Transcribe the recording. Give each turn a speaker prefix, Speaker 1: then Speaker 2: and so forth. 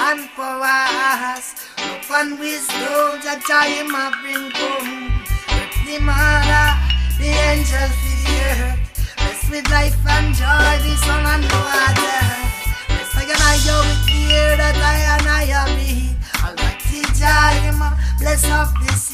Speaker 1: and powers. Upon wisdom, Jaja him a bring come. With the mother, the angel for the earth. Bless with life and joy, the sun and the water. Bless I and I with the air that I and I be. Almighty Jah him a bless of this